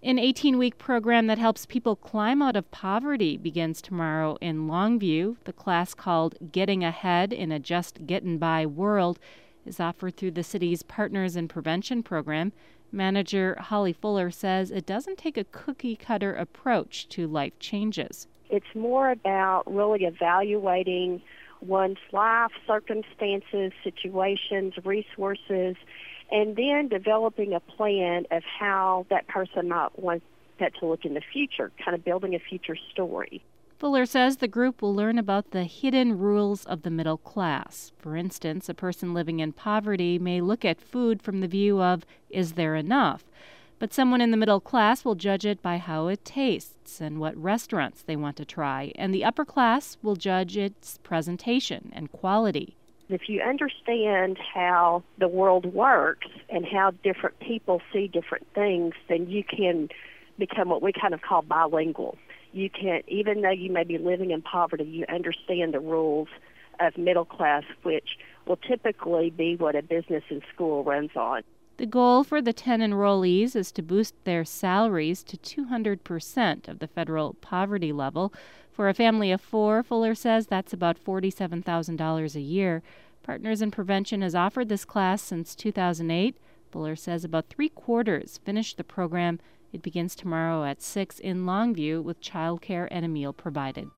An 18-week program that helps people climb out of poverty begins tomorrow in Longview. The class, called Getting Ahead in a Just Gettin' By World, is offered through the city's Partners in Prevention program. Manager Holly Fuller says it doesn't take a cookie-cutter approach to life changes. It's more about really evaluating one's life, circumstances, situations, resources, and then developing a plan of how that person might want that to look in the future, kind of building a future story. Fuller says the group will learn about the hidden rules of the middle class. For instance, a person living in poverty may look at food from the view of, is there enough? But someone in the middle class will judge it by how it tastes and what restaurants they want to try, and the upper class will judge its presentation and quality. If you understand how the world works and how different people see different things, then you can become what we kind of call bilingual. You can, even though you may be living in poverty, you understand the rules of middle class, which will typically be what a business and school runs on. The goal for the 10 enrollees is to boost their salaries to 200% of the federal poverty level. For a family of 4, Fuller says that's about $47,000 a year. Partners in Prevention has offered this class since 2008. Fuller says about 3/4 finished the program. It begins tomorrow at 6 in Longview with childcare and a meal provided.